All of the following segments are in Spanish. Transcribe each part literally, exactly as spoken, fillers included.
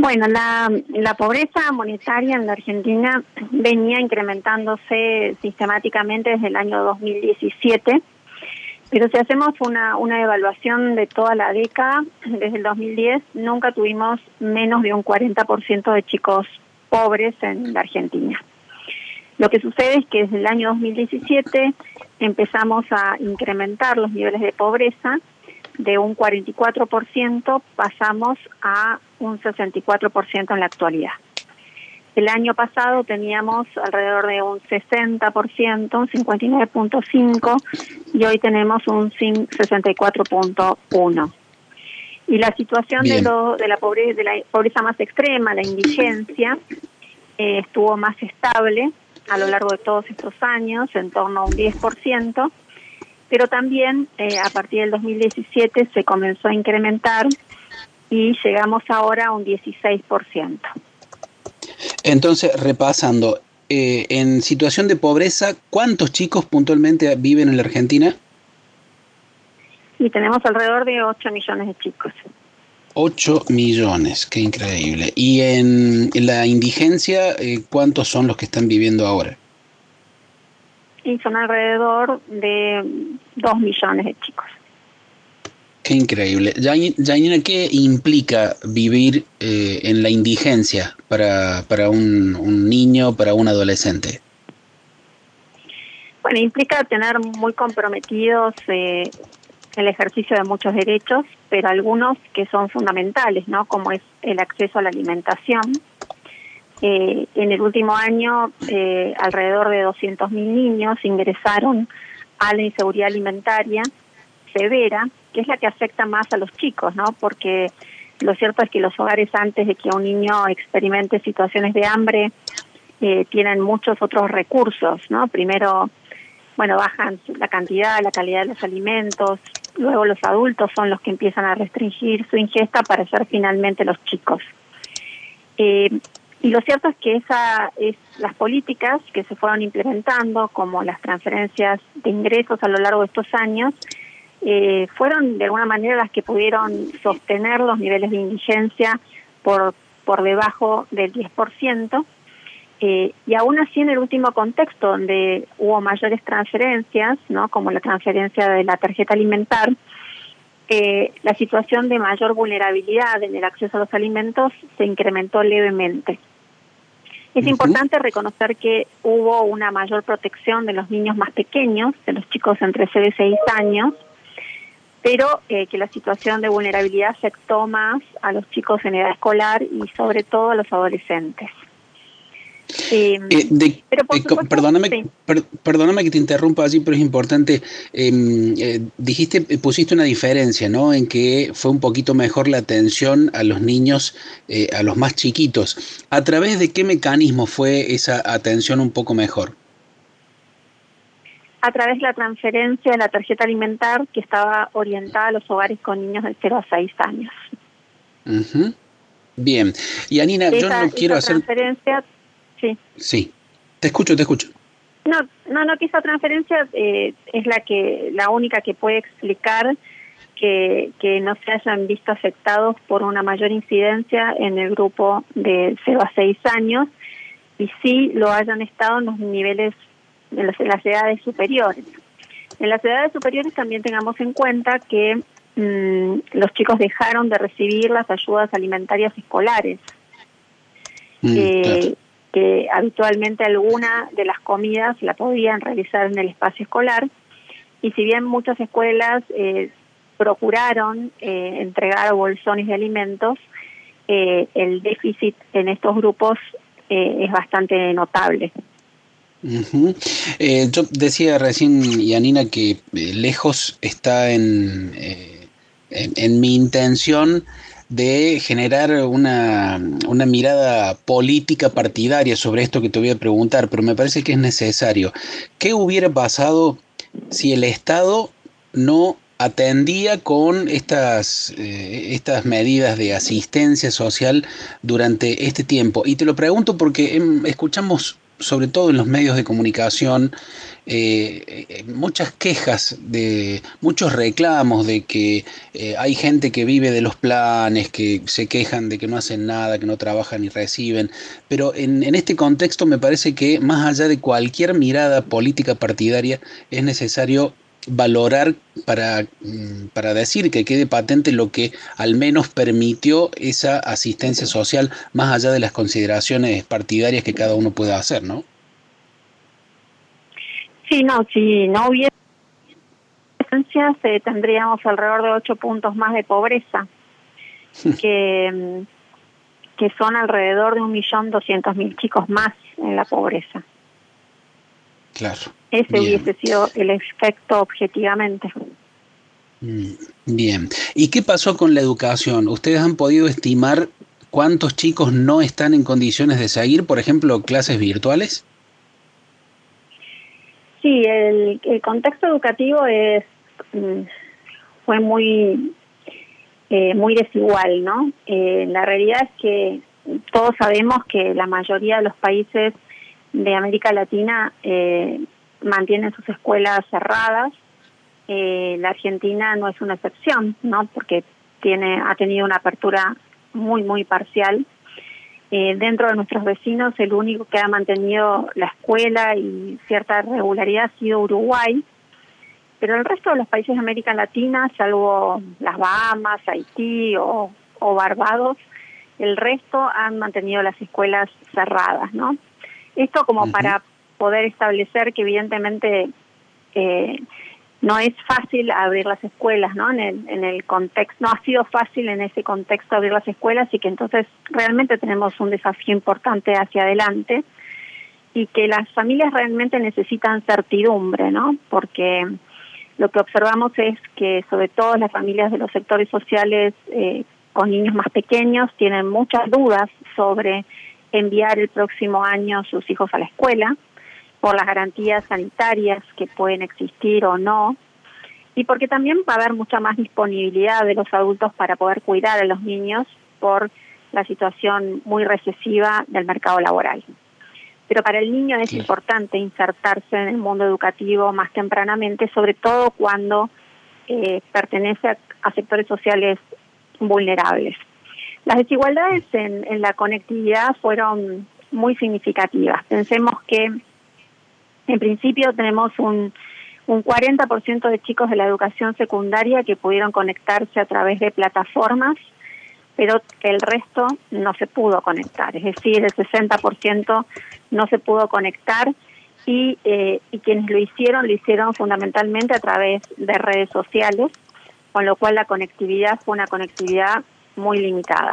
Bueno, la, la pobreza monetaria en la Argentina venía incrementándose sistemáticamente desde el año dos mil diecisiete, pero si hacemos una, una evaluación de toda la década, desde el dos mil diez, nunca tuvimos menos de un cuarenta por ciento de chicos pobres en la Argentina. Lo que sucede es que desde el año dos mil diecisiete empezamos a incrementar los niveles de pobreza. De un cuarenta y cuatro por ciento pasamos a un sesenta y cuatro por ciento en la actualidad. El año pasado teníamos alrededor de un sesenta por ciento, un cincuenta y nueve punto cinco por ciento, y hoy tenemos un sesenta y cuatro punto uno por ciento. Y la situación de, lo, de, la pobreza, de la pobreza más extrema, la indigencia, eh, estuvo más estable a lo largo de todos estos años, en torno a un diez por ciento, pero también eh, a partir del dos mil diecisiete se comenzó a incrementar y llegamos ahora a un dieciséis por ciento. Entonces, repasando, eh, en situación de pobreza, ¿cuántos chicos puntualmente viven en la Argentina? Y tenemos alrededor de ocho millones de chicos. ocho millones, qué increíble. Y en, en la indigencia, eh, ¿cuántos son los que están viviendo ahora? Y son alrededor de dos millones de chicos. Qué increíble. Yanina, ¿qué implica vivir eh, en la indigencia para, para un, un niño, para un adolescente? Bueno, implica tener muy comprometidos eh, el ejercicio de muchos derechos, pero algunos que son fundamentales, ¿no? Como es el acceso a la alimentación. Eh, en el último año, eh, alrededor de doscientos mil niños ingresaron a la inseguridad alimentaria severa, que es la que afecta más a los chicos, ¿no? Porque lo cierto es que los hogares, antes de que un niño experimente situaciones de hambre, eh, tienen muchos otros recursos, ¿no? Primero, bueno, bajan la cantidad, la calidad de los alimentos, luego los adultos son los que empiezan a restringir su ingesta para ser finalmente los chicos. Eh, Y lo cierto es que esa es las políticas que se fueron implementando, como las transferencias de ingresos a lo largo de estos años, eh, fueron de alguna manera las que pudieron sostener los niveles de indigencia por, por debajo del diez por ciento. Eh, y aún así, en el último contexto, donde hubo mayores transferencias, ¿no? Como la transferencia de la tarjeta alimentar, eh, la situación de mayor vulnerabilidad en el acceso a los alimentos se incrementó levemente. Es uh-huh. importante reconocer que hubo una mayor protección de los niños más pequeños, de los chicos entre cero y seis años, pero eh, que la situación de vulnerabilidad afectó más a los chicos en edad escolar y sobre todo a los adolescentes. Eh, eh, de, pero por eh, supuesto, perdóname, sí. per, perdóname que te interrumpa así, pero es importante. Eh, eh, dijiste, pusiste una diferencia, ¿no? En que fue un poquito mejor la atención a los niños, eh, a los más chiquitos. ¿A través de qué mecanismo fue esa atención un poco mejor? A través de la transferencia de la tarjeta alimentar, que estaba orientada a los hogares con niños de cero a seis años. Uh-huh. Bien. Y Anina, esa, yo no quiero hacer... transferencia... Sí. Sí, te escucho, te escucho. No, no, no, que esa transferencia eh, es la que, la única que puede explicar que, que no se hayan visto afectados por una mayor incidencia en el grupo de cero a seis años y sí lo hayan estado en los niveles, en las, en las edades superiores. En las edades superiores también tengamos en cuenta que mmm, los chicos dejaron de recibir las ayudas alimentarias escolares. Mm, eh, claro. que habitualmente alguna de las comidas la podían realizar en el espacio escolar, y si bien muchas escuelas eh, procuraron eh, entregar bolsones de alimentos, eh, el déficit en estos grupos eh, es bastante notable. Uh-huh. Eh, yo decía recién, Yanina, que eh, lejos está en, eh, en, en mi intención de generar una, una mirada política partidaria sobre esto que te voy a preguntar, pero me parece que es necesario. ¿Qué hubiera pasado si el Estado no atendía con estas, eh, estas medidas de asistencia social durante este tiempo? Y te lo pregunto porque em, escuchamos sobre todo en los medios de comunicación, eh, eh, muchas quejas, de muchos reclamos de que eh, hay gente que vive de los planes, que se quejan de que no hacen nada, que no trabajan ni reciben, pero en, en este contexto me parece que más allá de cualquier mirada política partidaria es necesario valorar para, mm, para decir que quede patente lo que al menos permitió esa asistencia social, más allá de las consideraciones partidarias que cada uno pueda hacer, ¿no? Sí, no, si no hubiera diferencias, eh, tendríamos alrededor de ocho puntos más de pobreza, que, que son alrededor de un millón doscientos mil chicos más en la pobreza. Claro. Ese Bien. hubiese sido el efecto objetivamente. Bien. ¿Y qué pasó con la educación? ¿Ustedes han podido estimar cuántos chicos no están en condiciones de seguir, por ejemplo, clases virtuales? Sí, el, el contexto educativo es fue muy eh, muy desigual, ¿no? Eh, la realidad es que todos sabemos que la mayoría de los países de América Latina eh, mantienen sus escuelas cerradas. Eh, la Argentina no es una excepción, ¿no? Porque tiene ha tenido una apertura muy muy parcial. Eh, dentro de nuestros vecinos, el único que ha mantenido la escuela y cierta regularidad ha sido Uruguay, pero el resto de los países de América Latina, salvo las Bahamas, Haití o, o Barbados, el resto han mantenido las escuelas cerradas, ¿no? Esto como uh-huh. para poder establecer que evidentemente eh, no es fácil abrir las escuelas, ¿no? En el, en el contexto, no ha sido fácil en ese contexto abrir las escuelas y que entonces realmente tenemos un desafío importante hacia adelante y que las familias realmente necesitan certidumbre, ¿no? Porque lo que observamos es que sobre todo las familias de los sectores sociales eh, con niños más pequeños tienen muchas dudas sobre enviar el próximo año sus hijos a la escuela, por las garantías sanitarias que pueden existir o no, y porque también va a haber mucha más disponibilidad de los adultos para poder cuidar a los niños por la situación muy recesiva del mercado laboral. Pero para el niño es importante insertarse en el mundo educativo más tempranamente, sobre todo cuando eh, pertenece a, a sectores sociales vulnerables. Las desigualdades en, en la conectividad fueron muy significativas. Pensemos que en principio tenemos un, un cuarenta por ciento de chicos de la educación secundaria que pudieron conectarse a través de plataformas, pero el resto no se pudo conectar, es decir, el sesenta por ciento no se pudo conectar y, eh, y quienes lo hicieron, lo hicieron fundamentalmente a través de redes sociales, con lo cual la conectividad fue una conectividad muy limitada.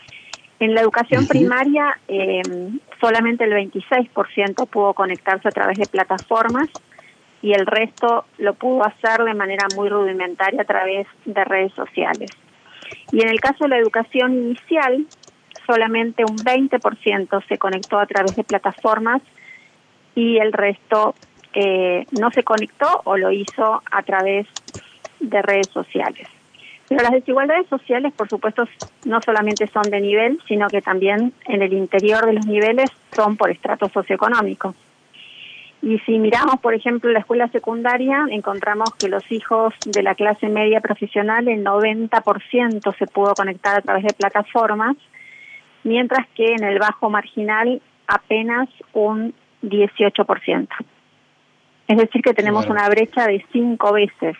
En la educación uh-huh. primaria, eh, solamente el veintiséis por ciento pudo conectarse a través de plataformas y el resto lo pudo hacer de manera muy rudimentaria a través de redes sociales. Y en el caso de la educación inicial, solamente un veinte por ciento se conectó a través de plataformas y el resto eh, no se conectó o lo hizo a través de redes sociales. Pero las desigualdades sociales, por supuesto, no solamente son de nivel, sino que también en el interior de los niveles son por estrato socioeconómico. Y si miramos, por ejemplo, la escuela secundaria, encontramos que los hijos de la clase media profesional, el noventa por ciento se pudo conectar a través de plataformas, mientras que en el bajo marginal apenas un dieciocho por ciento. Es decir, que tenemos claro. una brecha de cinco veces.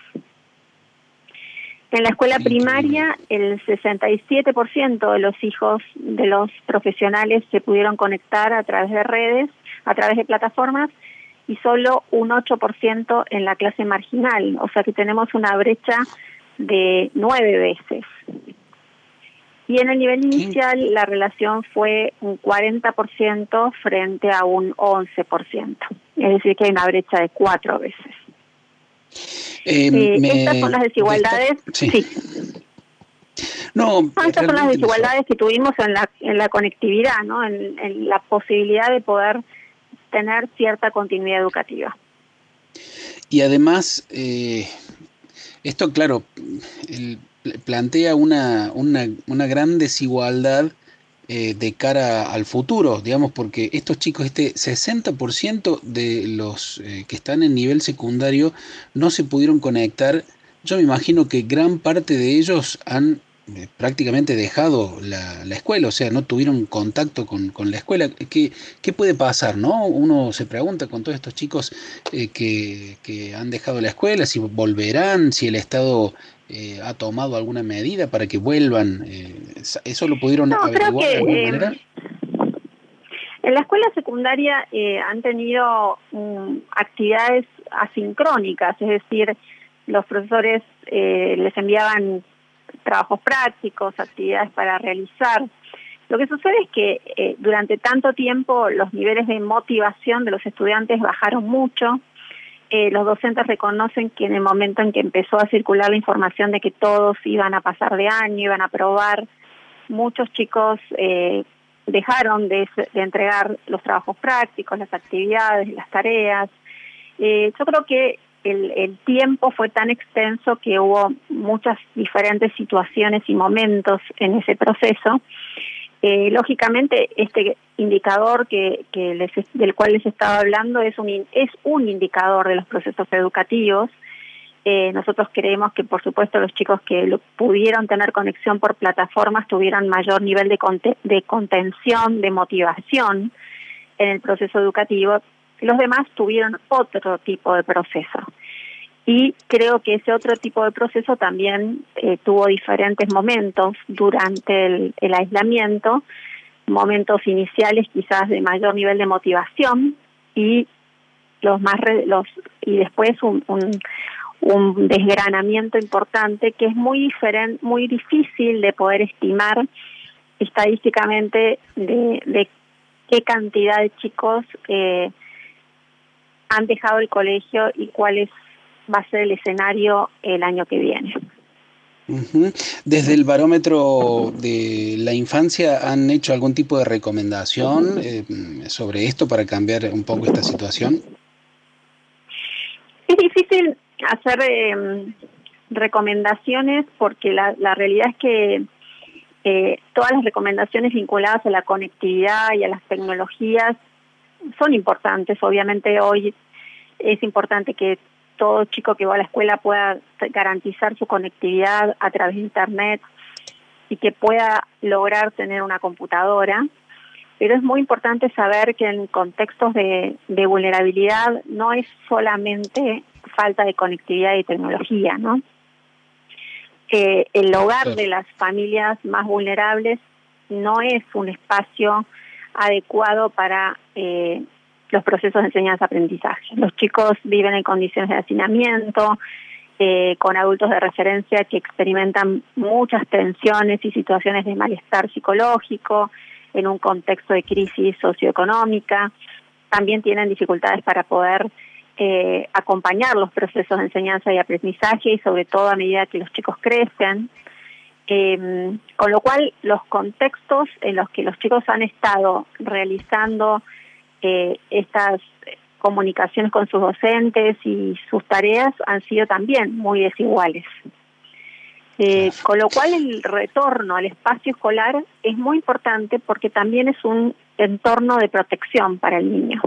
En la escuela primaria, el sesenta y siete por ciento de los hijos de los profesionales se pudieron conectar a través de redes, a través de plataformas, y solo un ocho por ciento en la clase marginal. O sea que tenemos una brecha de nueve veces. Y en el nivel inicial, la relación fue un cuarenta por ciento frente a un once por ciento. Es decir, que hay una brecha de cuatro veces. Eh, eh, me... Estas son las desigualdades. Sí. sí. No, no, estas son las desigualdades que tuvimos en la en la conectividad, ¿no? En, en la posibilidad de poder tener cierta continuidad educativa. Y además, eh, esto, claro, el, plantea una, una, una gran desigualdad eh, de cara al futuro, digamos, porque estos chicos, este sesenta por ciento de los eh, que están en nivel secundario no se pudieron conectar. Yo me imagino que gran parte de ellos han eh, prácticamente dejado la, la escuela, o sea, no tuvieron contacto con, con la escuela. ¿Qué, qué puede pasar, no? Uno se pregunta con todos estos chicos eh, que, que han dejado la escuela, si volverán, si el Estado eh, ha tomado alguna medida para que vuelvan. Eh, ¿eso lo pudieron No, creo averiguar de alguna que manera? eh, en la escuela secundaria eh, han tenido um, actividades asincrónicas, es decir, los profesores eh, les enviaban trabajos prácticos, actividades para realizar. Lo que sucede es que eh, durante tanto tiempo los niveles de motivación de los estudiantes bajaron mucho. Eh, los docentes reconocen que en el momento en que empezó a circular la información de que todos iban a pasar de año, iban a aprobar, muchos chicos eh, dejaron de, de entregar los trabajos prácticos, las actividades, las tareas. Eh, yo creo que el, el tiempo fue tan extenso que hubo muchas diferentes situaciones y momentos en ese proceso. Eh, lógicamente, este indicador que, que les, del cual les estaba hablando es un, es un indicador de los procesos educativos. Eh, nosotros creemos que, por supuesto, los chicos que lo, pudieron tener conexión por plataformas tuvieron mayor nivel de, conte, de contención, de motivación en el proceso educativo. Los demás tuvieron otro tipo de proceso. Y creo que ese otro tipo de proceso también eh, tuvo diferentes momentos durante el, el aislamiento, momentos iniciales quizás de mayor nivel de motivación y los más re, los y después un, un, un desgranamiento importante que es muy diferente, muy difícil de poder estimar estadísticamente de, de qué cantidad de chicos eh, han dejado el colegio y cuál es va a ser el escenario el año que viene. Uh-huh. Desde el barómetro de la infancia, ¿han hecho algún tipo de recomendación eh, sobre esto para cambiar un poco esta situación? Es difícil hacer eh, recomendaciones porque la, la realidad es que eh, todas las recomendaciones vinculadas a la conectividad y a las tecnologías son importantes. Obviamente hoy es importante que todo chico que va a la escuela pueda garantizar su conectividad a través de Internet y que pueda lograr tener una computadora. Pero es muy importante saber que en contextos de, de vulnerabilidad no es solamente falta de conectividad y tecnología, ¿no? Eh, el hogar de las familias más vulnerables no es un espacio adecuado para eh, los procesos de enseñanza-aprendizaje. Los chicos viven en condiciones de hacinamiento, eh, con adultos de referencia que experimentan muchas tensiones y situaciones de malestar psicológico en un contexto de crisis socioeconómica. También tienen dificultades para poder eh, acompañar los procesos de enseñanza y aprendizaje y sobre todo a medida que los chicos crecen. Eh, con lo cual, los contextos en los que los chicos han estado realizando Eh, estas comunicaciones con sus docentes y sus tareas han sido también muy desiguales. Eh, con lo cual el retorno al espacio escolar es muy importante porque también es un entorno de protección para el niño.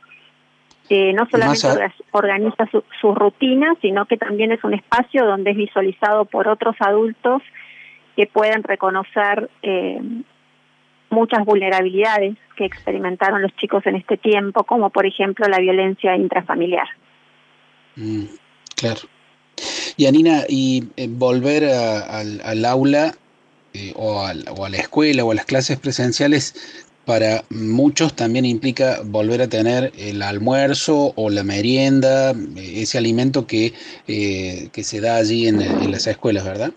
Eh, no solamente a... organiza su, sus rutinas, sino que también es un espacio donde es visualizado por otros adultos que pueden reconocer eh, muchas vulnerabilidades que experimentaron los chicos en este tiempo, como por ejemplo la violencia intrafamiliar. Mm, claro. Y Anina, y eh, volver a, al, al aula eh, o, a, o a la escuela o a las clases presenciales, para muchos también implica volver a tener el almuerzo o la merienda, eh, ese alimento que, eh, que se da allí en, en las escuelas, ¿verdad?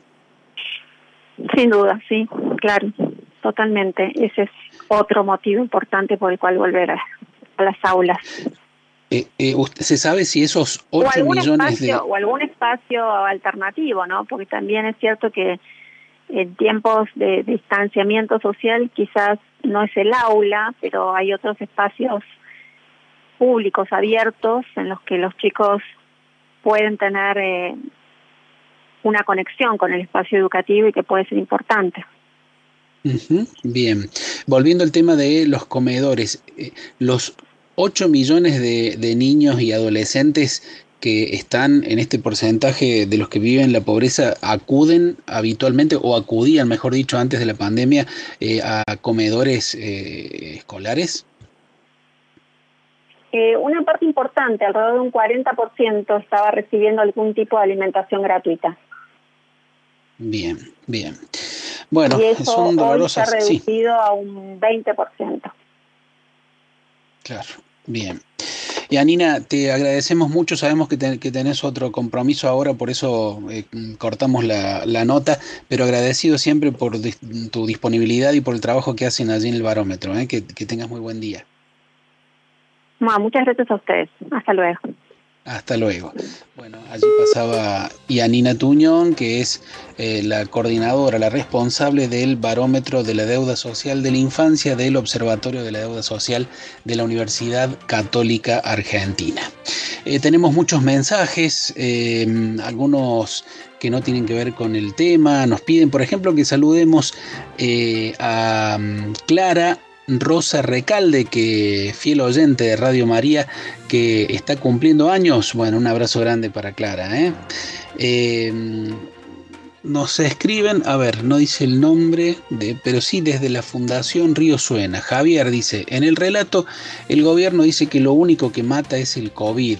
Sin duda, sí, claro, totalmente. Ese es otro motivo importante por el cual volver a, a las aulas. Eh, eh, usted, ¿se sabe si esos ocho millones espacio, de... o algún espacio alternativo, ¿no? Porque también es cierto que en tiempos de distanciamiento social quizás no es el aula, pero hay otros espacios públicos abiertos en los que los chicos pueden tener eh, una conexión con el espacio educativo y que puede ser importante. Ujú, bien, volviendo al tema de los comedores, eh, los ocho millones de, de niños y adolescentes que están en este porcentaje de los que viven la pobreza acuden habitualmente o acudían, mejor dicho, antes de la pandemia, eh, a comedores eh, escolares. Eh, una parte importante, alrededor de un cuarenta por ciento, estaba recibiendo algún tipo de alimentación gratuita. Bien, bien. Bueno, Y eso son hoy se ha dolorosas, sí, reducido a un veinte por ciento. claro, bien. Y Anina, te agradecemos mucho, sabemos que, te- que tenés otro compromiso ahora, por eso eh, cortamos la, la nota, pero agradecido siempre por dis- tu disponibilidad y por el trabajo que hacen allí en el barómetro, ¿eh? Que, que tengas muy buen día. Bueno, muchas gracias a ustedes. Hasta luego. Hasta luego. Bueno, allí pasaba Yanina Tuñón, que es eh, la coordinadora, la responsable del barómetro de la deuda social de la infancia del Observatorio de la Deuda Social de la Universidad Católica Argentina. Eh, tenemos muchos mensajes, eh, algunos que no tienen que ver con el tema. Nos piden, por ejemplo, que saludemos eh, a um, Clara Rosa Recalde, que fiel oyente de Radio María, que está cumpliendo años. Bueno, un abrazo grande para Clara. ¿eh? Eh, nos escriben, a ver, no dice el nombre, de, pero sí desde la Fundación Río Suena. Javier dice, en el relato, el gobierno dice que lo único que mata es el COVID.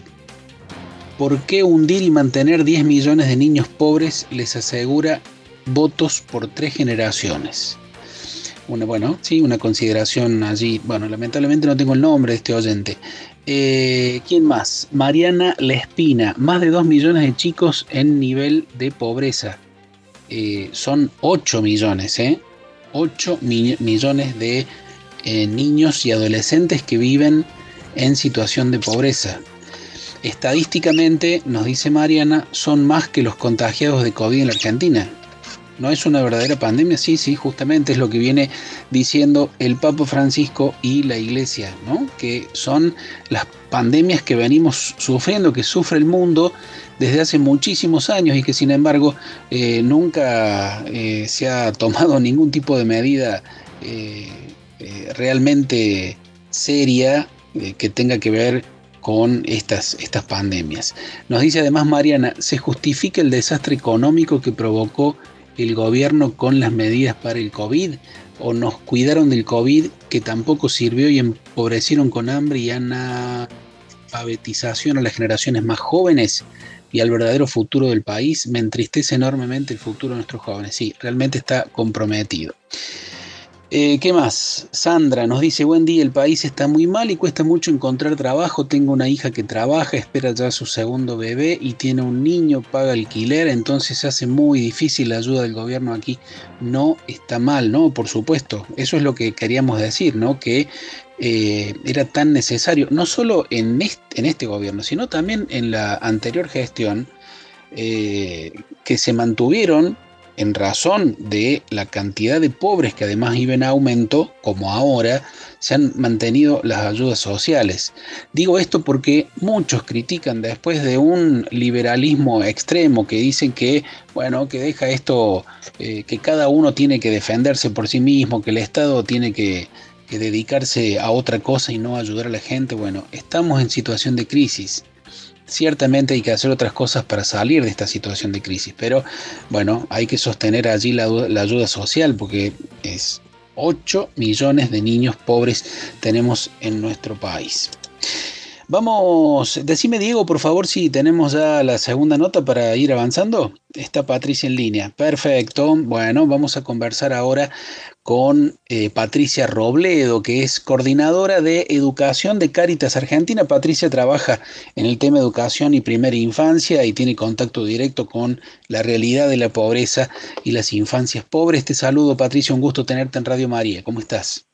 ¿Por qué hundir y mantener diez millones de niños pobres les asegura votos por tres generaciones? Una, bueno, sí, una consideración allí. Bueno, lamentablemente no tengo el nombre de este oyente. Eh, ¿Quién más? Mariana Lespina. Más de dos millones de chicos en nivel de pobreza. Eh, son ocho millones, ¿eh? ocho mi- millones de eh, niños y adolescentes que viven en situación de pobreza. Estadísticamente, nos dice Mariana, son más que los contagiados de COVID en la Argentina. ¿No es una verdadera pandemia? Sí, sí, justamente es lo que viene diciendo el Papa Francisco y la Iglesia, ¿no? Que son las pandemias que venimos sufriendo, que sufre el mundo desde hace muchísimos años y que sin embargo eh, nunca eh, se ha tomado ningún tipo de medida eh, eh, realmente seria eh, que tenga que ver con estas, estas pandemias. Nos dice además Mariana, ¿se justifica el desastre económico que provocó el gobierno con las medidas para el COVID? ¿O nos cuidaron del COVID que tampoco sirvió y empobrecieron con hambre y analfabetización a las generaciones más jóvenes y al verdadero futuro del país? Me entristece enormemente el futuro de nuestros jóvenes. Sí, realmente está comprometido. Eh, ¿Qué más? Sandra nos dice, buen día, el país está muy mal y cuesta mucho encontrar trabajo. Tengo una hija que trabaja, espera ya su segundo bebé y tiene un niño, paga alquiler, entonces se hace muy difícil la ayuda del gobierno aquí. No está mal, ¿no? Por supuesto, eso es lo que queríamos decir, ¿no? Que eh, era tan necesario, no solo en este, en este gobierno, sino también en la anterior gestión, eh, que se mantuvieron en razón de la cantidad de pobres que además iba en aumento, como ahora, se han mantenido las ayudas sociales. Digo esto porque muchos critican después de un liberalismo extremo que dicen que, bueno, que deja esto, eh, que cada uno tiene que defenderse por sí mismo, que el Estado tiene que, que dedicarse a otra cosa y no ayudar a la gente. Bueno, estamos en situación de crisis. Ciertamente hay que hacer otras cosas para salir de esta situación de crisis, pero bueno, hay que sostener allí la, la ayuda social porque es ocho millones de niños pobres tenemos en nuestro país. Vamos, decime Diego, por favor, si tenemos ya la segunda nota para ir avanzando. Está Patricia en línea. Perfecto. Bueno, vamos a conversar ahora con eh, Patricia Robledo, que es coordinadora de educación de Cáritas Argentina. Patricia trabaja en el tema educación y primera infancia y tiene contacto directo con la realidad de la pobreza y las infancias pobres. Te saludo, Patricia, un gusto tenerte en Radio María. ¿Cómo estás?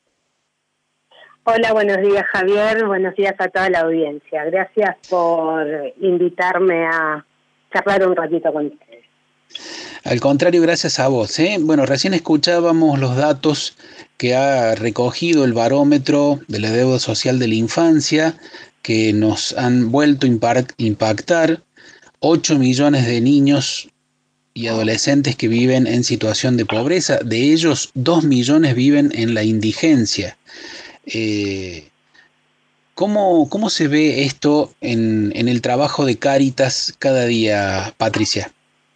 Hola, buenos días Javier, buenos días a toda la audiencia. Gracias por invitarme a charlar un ratito con ustedes. Al contrario, gracias a vos. ¿eh? Bueno, recién escuchábamos los datos que ha recogido el barómetro de la deuda social de la infancia, que nos han vuelto a impactar. ocho millones de niños y adolescentes que viven en situación de pobreza. De ellos, dos millones viven en la indigencia. Eh, ¿cómo, ¿Cómo se ve esto en, en el trabajo de Cáritas cada día, Patricia?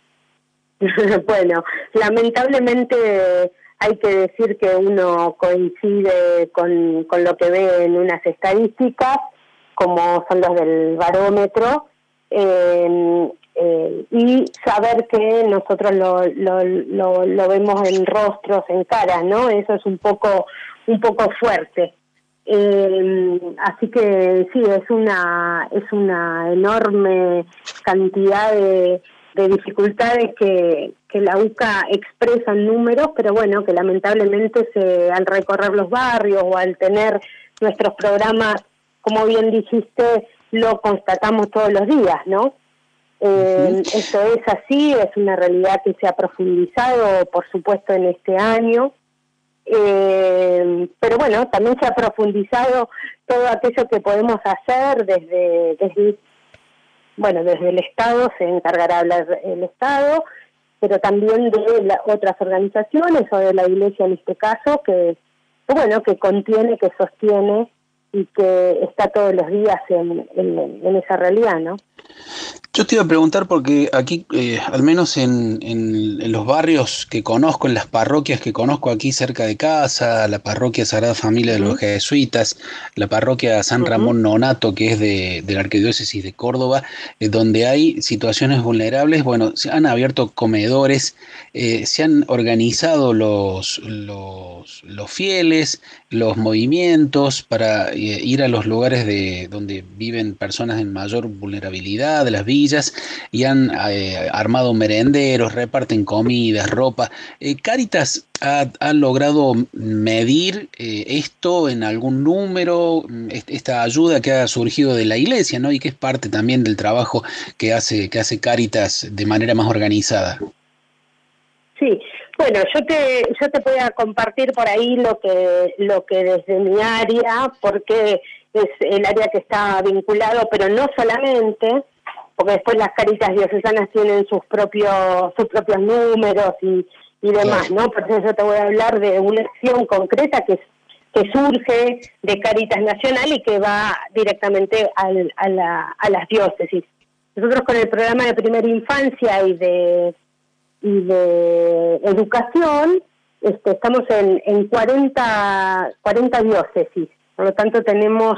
Bueno, lamentablemente hay que decir que uno coincide con, con lo que ve en unas estadísticas, como son los del barómetro, eh, eh, y saber que nosotros lo, lo, lo, lo vemos en rostros, en caras, ¿no? Eso es un poco, un poco fuerte. Eh, así que sí, es una, es una enorme cantidad de de dificultades que, que la U C A expresa en números, pero bueno, que lamentablemente se, al recorrer los barrios o al tener nuestros programas, como bien dijiste, lo constatamos todos los días, ¿no? Eh, uh-huh. Esto es así, es una realidad que se ha profundizado, por supuesto, en este año, eh, pero bueno, también se ha profundizado todo aquello que podemos hacer desde... desde Bueno, desde el Estado se encargará hablar el Estado, pero también de la, otras organizaciones o de la Iglesia en este caso, que, que bueno, que contiene, que sostiene y que está todos los días en, en, en esa realidad, ¿no? Yo te iba a preguntar porque aquí, eh, al menos en, en, en los barrios que conozco, en las parroquias que conozco aquí cerca de casa, la parroquia Sagrada Familia uh-huh. de los Jesuitas, la parroquia San Ramón uh-huh. Nonato, que es de, de la Arquidiócesis de Córdoba, eh, donde hay situaciones vulnerables, bueno, se han abierto comedores, eh, se han organizado los, los, los fieles, los movimientos para eh, ir a los lugares de donde viven personas en mayor vulnerabilidad, de las villas, y han eh, armado merenderos, reparten comidas, ropa. Eh, Cáritas ha, ha logrado medir eh, esto en algún número, esta ayuda que ha surgido de la Iglesia, ¿no? Y que es parte también del trabajo que hace, que hace Cáritas de manera más organizada. Sí, bueno, yo te yo te voy a compartir por ahí lo que lo que desde mi área, porque es el área que está vinculado, pero no solamente, porque después las Cáritas diocesanas tienen sus propios sus propios números y, y demás, ¿no? Por eso yo te voy a hablar de una acción concreta que que surge de Cáritas Nacional y que va directamente al, a, la, a las diócesis. Nosotros con el programa de primera infancia y de y de educación, este, estamos en, en cuarenta, cuarenta diócesis, por lo tanto tenemos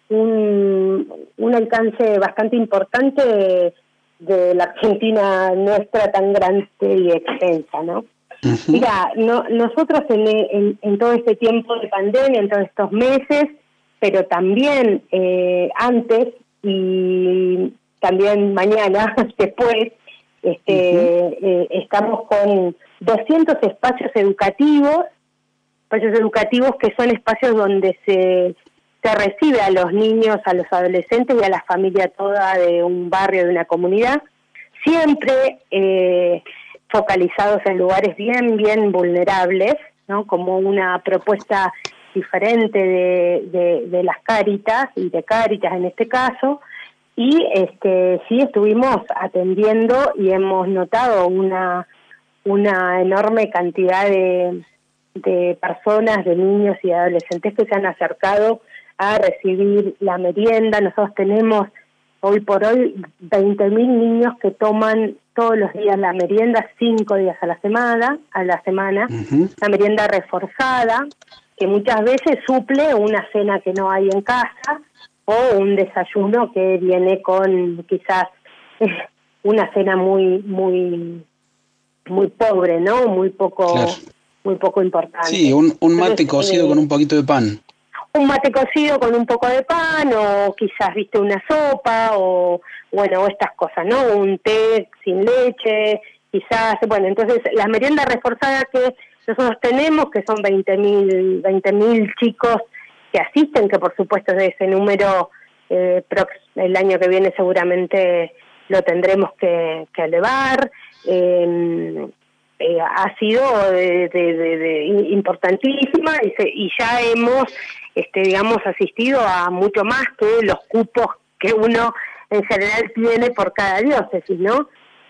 un, un alcance bastante importante de, de la Argentina nuestra tan grande y extensa, ¿no? Uh-huh. Mira, no, nosotros en, en, en todo este tiempo de pandemia, en todos estos meses, pero también eh, antes y también mañana, después, Este, uh-huh. eh, estamos con doscientos espacios educativos, espacios educativos que son espacios donde se, se recibe a los niños, a los adolescentes y a la familia toda de un barrio, de una comunidad, siempre eh, focalizados en lugares bien, bien vulnerables, ¿no? Como una propuesta diferente de, de, de las Cáritas y de Cáritas en este caso. Y este sí estuvimos atendiendo y hemos notado una una enorme cantidad de, de personas, de niños y adolescentes que se han acercado a recibir la merienda. Nosotros tenemos hoy por hoy veinte mil niños que toman todos los días la merienda, cinco días a la semana, a la semana, uh-huh. la merienda reforzada, que muchas veces suple una cena que no hay en casa, o un desayuno que viene con quizás eh, una cena muy muy muy pobre, ¿no? Muy poco claro. muy poco importante. Sí, un, un mate Entonces, cocido eh, con un poquito de pan. Un mate cocido con un poco de pan, o quizás, viste, una sopa, o bueno, estas cosas, ¿no? Un té sin leche, quizás, bueno, entonces la merienda reforzada que nosotros tenemos, que son veinte mil chicos que asisten, que por supuesto de ese número eh, el año que viene seguramente lo tendremos que, que elevar, eh, eh, ha sido de, de, de, de importantísima y, se, y ya hemos, este, digamos, asistido a mucho más que los cupos que uno en general tiene por cada diócesis, ¿no?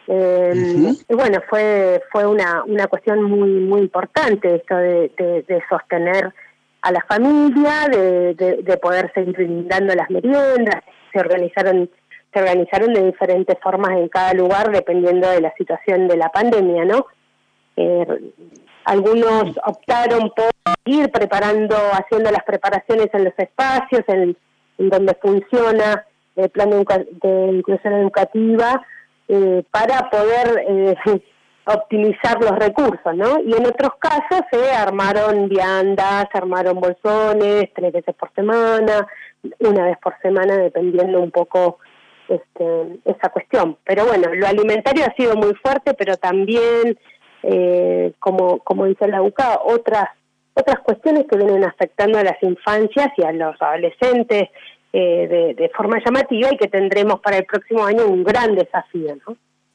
Eh, uh-huh. Y bueno, fue fue una, una cuestión muy muy importante esto de, de, de sostener a la familia, de, de, de poder seguir brindando las meriendas. Se organizaron se organizaron de diferentes formas en cada lugar dependiendo de la situación de la pandemia, ¿no? Eh, algunos optaron por ir preparando, haciendo las preparaciones en los espacios en, en donde funciona el plan de, de inclusión educativa, eh, para poder eh, optimizar los recursos, ¿no? Y en otros casos se eh, armaron viandas, se armaron bolsones tres veces por semana, una vez por semana, dependiendo un poco este, esa cuestión. Pero bueno, lo alimentario ha sido muy fuerte, pero también, eh, como como dice la U C A, otras otras cuestiones que vienen afectando a las infancias y a los adolescentes eh, de, de forma llamativa, y que tendremos para el próximo año un gran desafío, ¿no?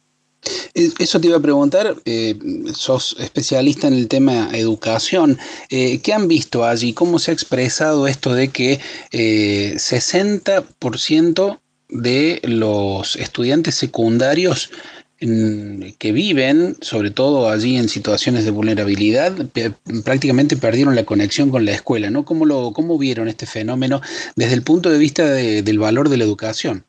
Eso te iba a preguntar, eh, sos especialista en el tema educación, eh, ¿qué han visto allí? ¿Cómo se ha expresado esto de que eh, sesenta por ciento de los estudiantes secundarios en, que viven, sobre todo allí en situaciones de vulnerabilidad, pe- prácticamente perdieron la conexión con la escuela, ¿no? ¿Cómo lo, cómo vieron este fenómeno desde el punto de vista de, del valor de la educación?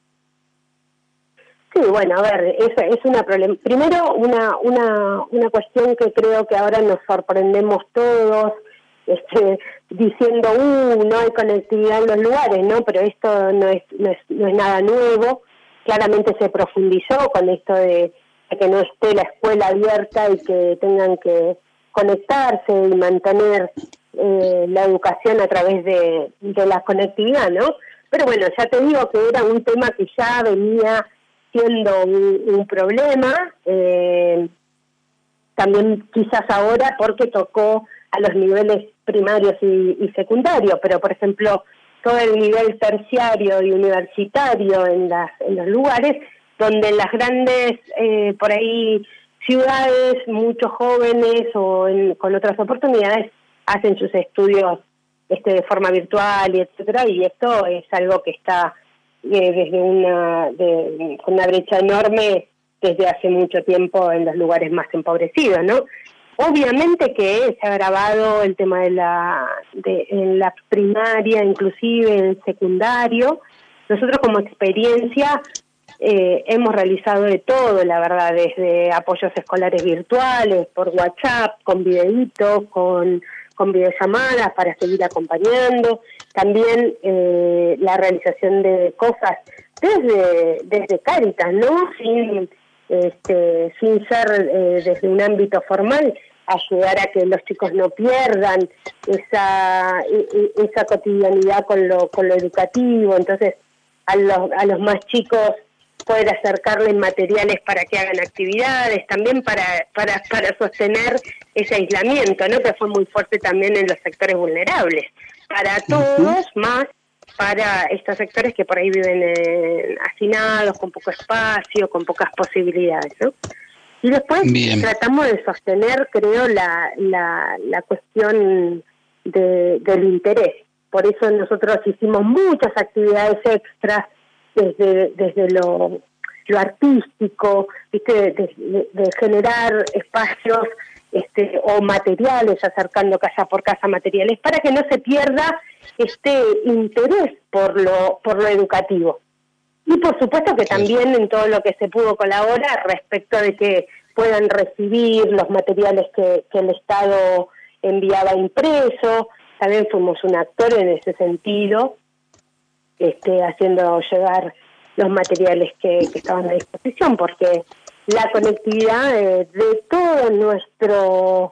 Sí, bueno, a ver, es, es una problem- primero una, una, una cuestión que creo que ahora nos sorprendemos todos, este, diciendo, uh, no hay conectividad en los lugares, ¿no? Pero esto no es, no es, no es nada nuevo. Claramente se profundizó con esto de, de que no esté la escuela abierta y que tengan que conectarse y mantener eh, la educación a través de, de la conectividad, ¿no? Pero bueno, ya te digo que era un tema que ya venía siendo un, un problema, eh, también quizás ahora porque tocó a los niveles primarios y, y secundarios, pero por ejemplo todo el nivel terciario y universitario en las en los lugares donde en las grandes eh, por ahí ciudades muchos jóvenes o en, con otras oportunidades hacen sus estudios este de forma virtual y etcétera, y esto es algo que está Eh, desde una de, con una brecha enorme desde hace mucho tiempo en los lugares más empobrecidos, ¿no? Obviamente que se ha agravado el tema de la de en la primaria, inclusive en el secundario. Nosotros como experiencia eh, hemos realizado de todo, la verdad, desde apoyos escolares virtuales, por WhatsApp, con videitos, con con videollamadas para seguir acompañando, también eh, la realización de cosas desde desde Cáritas, ¿no? Sin este sin ser eh, desde un ámbito formal, ayudar a que los chicos no pierdan esa esa cotidianidad con lo con lo educativo. Entonces a los a los más chicos poder acercarles materiales para que hagan actividades, también para para para sostener ese aislamiento, ¿no? Que fue muy fuerte también en los sectores vulnerables. Para todos, uh-huh. más para estos sectores que por ahí viven eh, hacinados, con poco espacio, con pocas posibilidades, ¿no? Y después Bien. tratamos de sostener, creo, la la, la cuestión de, del interés. Por eso nosotros hicimos muchas actividades extras, desde desde lo, lo artístico, ¿viste? De, de, de generar espacios este o materiales, acercando casa por casa materiales, para que no se pierda este interés por lo por lo educativo. Y por supuesto que también en todo lo que se pudo colaborar respecto de que puedan recibir los materiales que, que el Estado enviaba impreso. También fuimos un actor en ese sentido, Este, haciendo llegar los materiales que, que estaban a disposición, porque la conectividad eh, de todo nuestro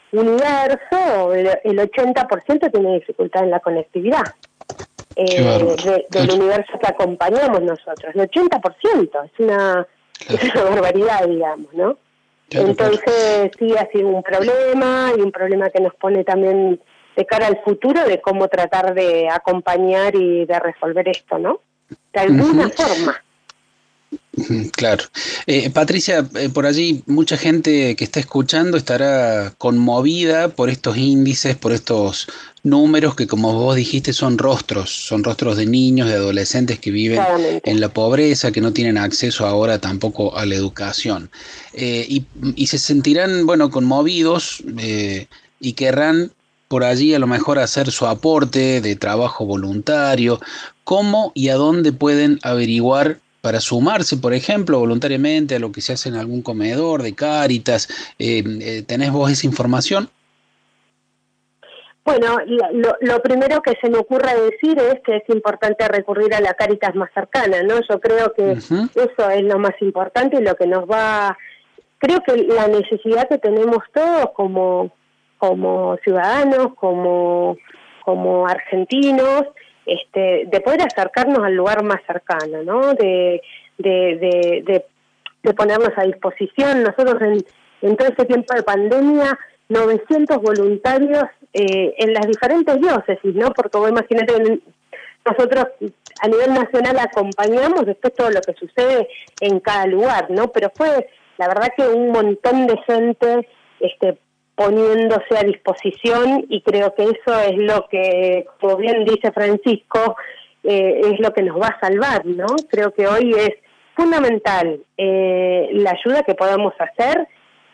universo, el, el ochenta por ciento tiene dificultad en la conectividad, eh, de, del universo que acompañamos nosotros, el ochenta por ciento, es una, claro. es una barbaridad, digamos, ¿no? Claro, Entonces claro. sí ha sido un problema, y un problema que nos pone también de cara al futuro, de cómo tratar de acompañar y de resolver esto, ¿no? De alguna uh-huh. forma. Claro. Eh, Patricia, eh, por allí mucha gente que está escuchando estará conmovida por estos índices, por estos números que, como vos dijiste, son rostros, son rostros de niños, de adolescentes que viven Claramente. en la pobreza, que no tienen acceso ahora tampoco a la educación. Eh, y, y se sentirán, bueno, conmovidos eh, y querrán por allí a lo mejor hacer su aporte de trabajo voluntario. ¿Cómo y a dónde pueden averiguar para sumarse, por ejemplo, voluntariamente a lo que se hace en algún comedor de Cáritas? Eh, eh, ¿tenés vos esa información? Bueno, lo, lo primero que se me ocurre decir es que es importante recurrir a la Cáritas más cercana, ¿no? Yo creo que uh-huh. eso es lo más importante y lo que nos va... Creo que la necesidad que tenemos todos como, como ciudadanos, como, como argentinos, este, de poder acercarnos al lugar más cercano, ¿no? De, de, de, de, de ponernos a disposición. Nosotros en, en todo este tiempo de pandemia, novecientos voluntarios eh, en las diferentes diócesis, ¿no? Porque vos imagínate, nosotros a nivel nacional acompañamos después todo lo que sucede en cada lugar, ¿no? Pero fue, la verdad que un montón de gente este, poniéndose a disposición, y creo que eso es lo que, como bien dice Francisco, eh, es lo que nos va a salvar, ¿no? Creo que hoy es fundamental eh, la ayuda que podamos hacer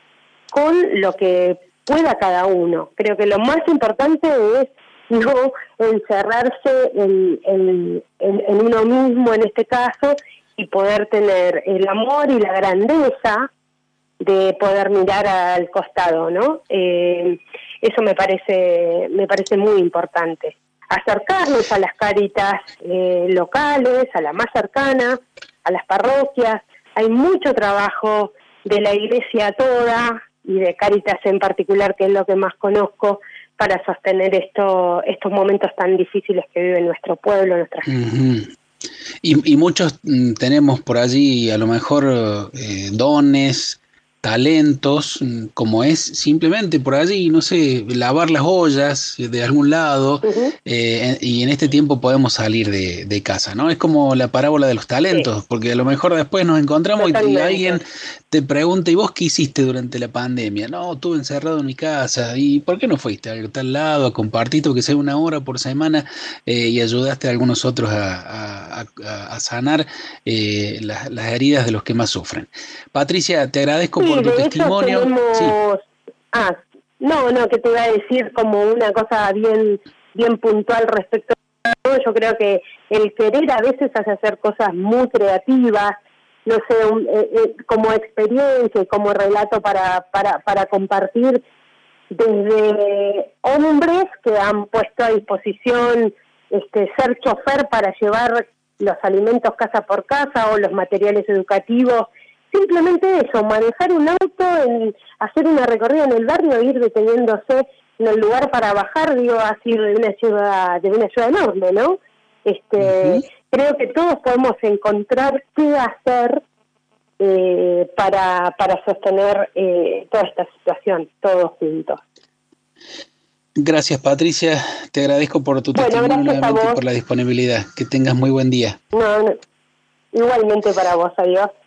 con lo que pueda cada uno. Creo que lo más importante es no encerrarse en, en, en, en uno mismo en este caso, y poder tener el amor y la grandeza de poder mirar al costado, ¿no? Eh, eso me parece me parece muy importante. Acercarnos a las Cáritas eh, locales, a la más cercana, a las parroquias. Hay mucho trabajo de la Iglesia toda y de Cáritas en particular, que es lo que más conozco, para sostener esto, estos momentos tan difíciles que vive nuestro pueblo, nuestra gente. Uh-huh. Y, y muchos mm, tenemos por allí a lo mejor eh, dones, talentos, como es simplemente por allí, no sé, lavar las ollas de algún lado, uh-huh. eh, y en este tiempo podemos salir de, de casa, ¿no? Es como la parábola de los talentos, sí. Porque a lo mejor después nos encontramos y, y alguien te pregunta, ¿y vos qué hiciste durante la pandemia? No, estuve encerrado en mi casa. ¿Y por qué no fuiste a tal lado a compartir, que sea una hora por semana, eh, y ayudaste a algunos otros a, a, a, a sanar eh, las, las heridas de los que más sufren? Patricia, te agradezco sí, por tu testimonio. Tenemos... Sí. Ah, no, no, que te iba a decir como una cosa bien, bien puntual respecto a todo. Yo creo que el querer a veces hace hacer cosas muy creativas, no sé, un, eh, eh, como experiencia, como relato para, para, para compartir, desde hombres que han puesto a disposición este, ser chofer para llevar los alimentos casa por casa o los materiales educativos. Simplemente eso, manejar un auto, en, hacer una recorrida en el barrio, ir deteniéndose en el lugar para bajar, digo, ha sido de una ayuda, de una ayuda enorme, ¿no? Este, uh-huh. Creo que todos podemos encontrar qué hacer eh, para, para sostener eh, toda esta situación, todos juntos. Gracias, Patricia, te agradezco por tu bueno, testimonio nuevamente y por la disponibilidad. Que tengas muy buen día. No, no, igualmente para vos, adiós.